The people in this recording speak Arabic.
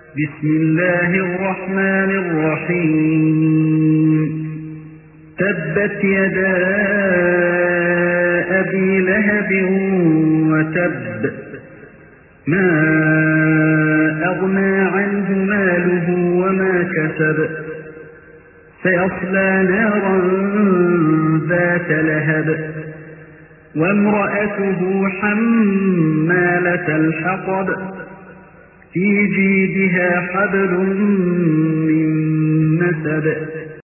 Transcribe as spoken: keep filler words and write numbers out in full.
بسم الله الرحمن الرحيم تبت يدا أبي لهب وتب ما أغنى عنه ماله وما كسب سيصلى نارا ذات لهب وامرأته حمالة الحطب في جيدها حبل من مسد